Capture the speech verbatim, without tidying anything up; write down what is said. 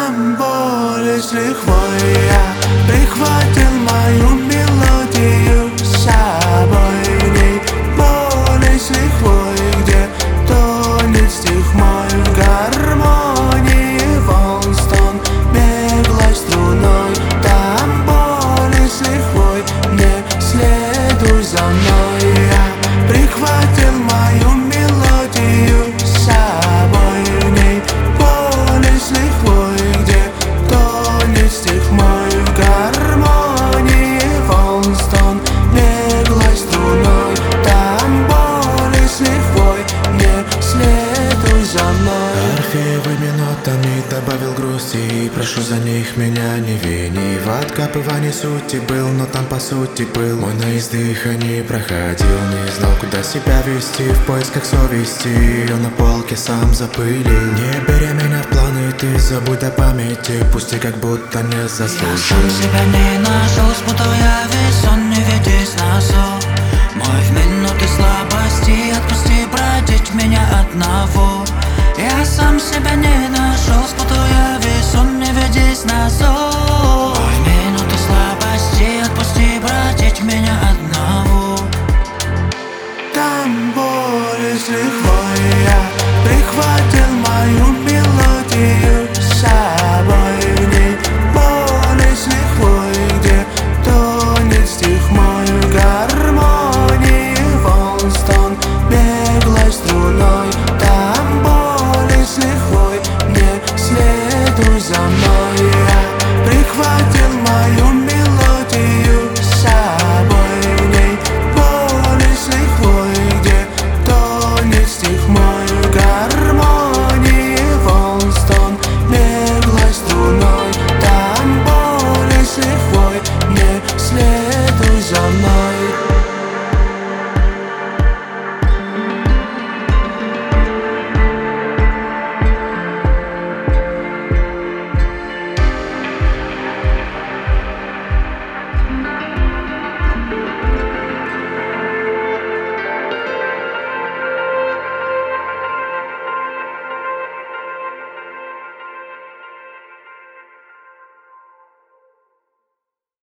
там более с лихвой. Я прихватил мою мелодию с собой, в ней более с лихвой, где тонет стих мой в гармонии волн стон беглой струной. Там более с лихвой, не следуй за мной. Я прихватил мою мелодию с собой, в ней более с лихвой, где тонет стих мой в гармонии волн стон беглой струной. Там более с лихвой, не следуй за мной. Орфеевыми нотами добавил грусти, и прошу за них меня не вини. В откапывании сути был, но там по сути был. Мой на издыхании проходил, не знал, куда себя вести. В поисках совести он на полке сам запылил. Не беря меня в планы, ты забудь о памяти, пусти, как будто не заслужил. Я сам себя не нашел, спутал я весь сон, не ведись на зов мой в минуты слабости, отпусти бродить меня одного. Я сам себя не нашел, спутал я